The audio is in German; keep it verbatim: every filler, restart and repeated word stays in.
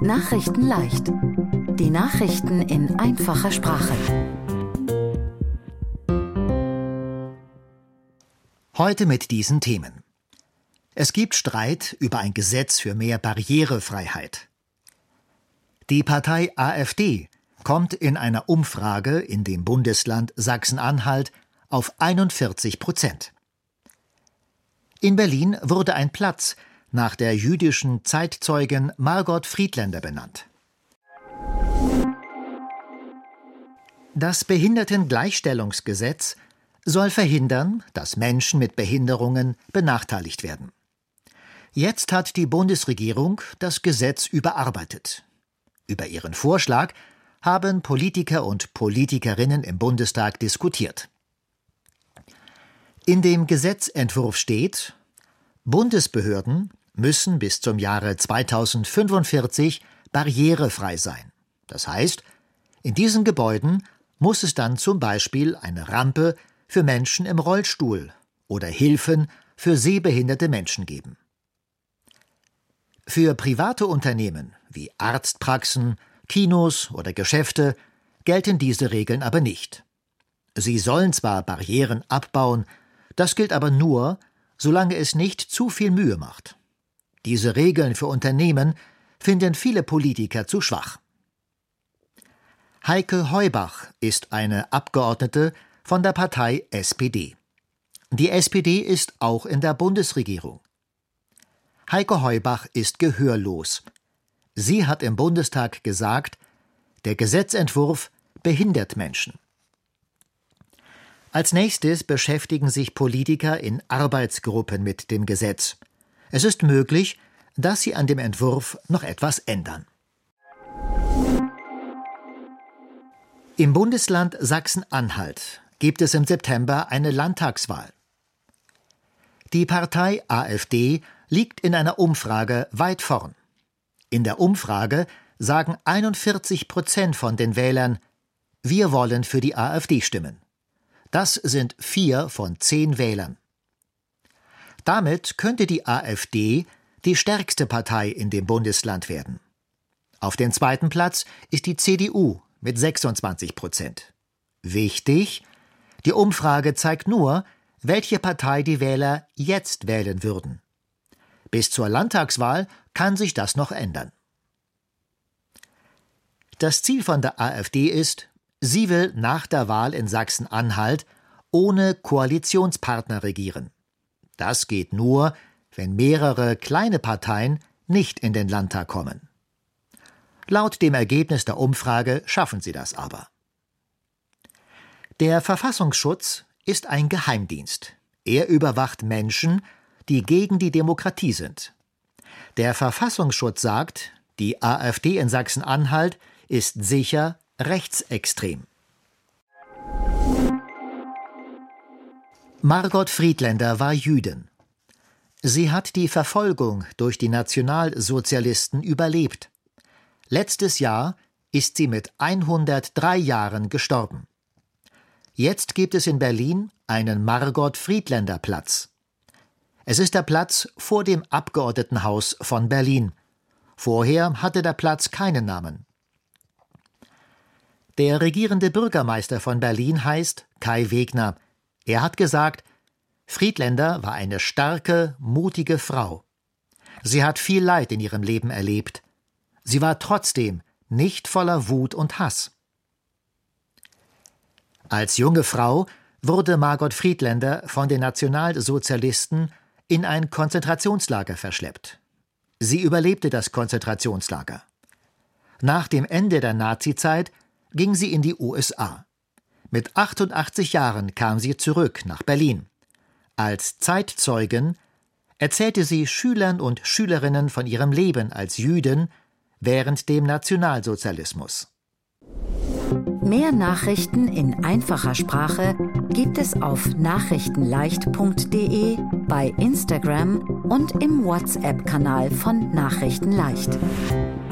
Nachrichten leicht. Die Nachrichten in einfacher Sprache. Heute mit diesen Themen. Es gibt Streit über ein Gesetz für mehr Barrierefreiheit. Die Partei AfD kommt in einer Umfrage in dem Bundesland Sachsen-Anhalt auf einundvierzig Prozent. In Berlin wurde ein Platz nach der jüdischen Zeitzeugin Margot Friedländer benannt. Das Behindertengleichstellungsgesetz soll verhindern, dass Menschen mit Behinderungen benachteiligt werden. Jetzt hat die Bundesregierung das Gesetz überarbeitet. Über ihren Vorschlag haben Politiker und Politikerinnen im Bundestag diskutiert. In dem Gesetzentwurf steht: Bundesbehörden müssen bis zum Jahre zweitausendfünfundvierzig barrierefrei sein. Das heißt, in diesen Gebäuden muss es dann zum Beispiel eine Rampe für Menschen im Rollstuhl oder Hilfen für sehbehinderte Menschen geben. Für private Unternehmen wie Arztpraxen, Kinos oder Geschäfte gelten diese Regeln aber nicht. Sie sollen zwar Barrieren abbauen, das gilt aber nur, solange es nicht zu viel Mühe macht. Diese Regeln für Unternehmen finden viele Politiker zu schwach. Heike Heubach ist eine Abgeordnete von der Partei S P D. Die S P D ist auch in der Bundesregierung. Heike Heubach ist gehörlos. Sie hat im Bundestag gesagt, der Gesetzentwurf behindert Menschen. Als nächstes beschäftigen sich Politiker in Arbeitsgruppen mit dem Gesetz. Es ist möglich, dass sie an dem Entwurf noch etwas ändern. Im Bundesland Sachsen-Anhalt gibt es im September eine Landtagswahl. Die Partei AfD liegt in einer Umfrage weit vorn. In der Umfrage sagen einundvierzig Prozent von den Wählern, wir wollen für die AfD stimmen. Das sind vier von zehn Wählern. Damit könnte die AfD die stärkste Partei in dem Bundesland werden. Auf dem zweiten Platz ist die C D U mit sechsundzwanzig Prozent. Wichtig, die Umfrage zeigt nur, welche Partei die Wähler jetzt wählen würden. Bis zur Landtagswahl kann sich das noch ändern. Das Ziel von der AfD ist, sie will nach der Wahl in Sachsen-Anhalt ohne Koalitionspartner regieren. Das geht nur, wenn mehrere kleine Parteien nicht in den Landtag kommen. Laut dem Ergebnis der Umfrage schaffen sie das aber. Der Verfassungsschutz ist ein Geheimdienst. Er überwacht Menschen, die gegen die Demokratie sind. Der Verfassungsschutz sagt, die AfD in Sachsen-Anhalt ist sicher rechtsextrem. Margot Friedländer war Jüdin. Sie hat die Verfolgung durch die Nationalsozialisten überlebt. Letztes Jahr ist sie mit hundertdrei Jahren gestorben. Jetzt gibt es in Berlin einen Margot-Friedländer-Platz. Es ist der Platz vor dem Abgeordnetenhaus von Berlin. Vorher hatte der Platz keinen Namen. Der regierende Bürgermeister von Berlin heißt Kai Wegner. Er hat gesagt, Friedländer war eine starke, mutige Frau. Sie hat viel Leid in ihrem Leben erlebt. Sie war trotzdem nicht voller Wut und Hass. Als junge Frau wurde Margot Friedländer von den Nationalsozialisten in ein Konzentrationslager verschleppt. Sie überlebte das Konzentrationslager. Nach dem Ende der Nazizeit ging sie in die U S A. Mit achtundachtzig Jahren kam sie zurück nach Berlin. Als Zeitzeugin erzählte sie Schülern und Schülerinnen von ihrem Leben als Jüdin während dem Nationalsozialismus. Mehr Nachrichten in einfacher Sprache gibt es auf nachrichtenleicht punkt de, bei Instagram und im WhatsApp-Kanal von Nachrichten leicht.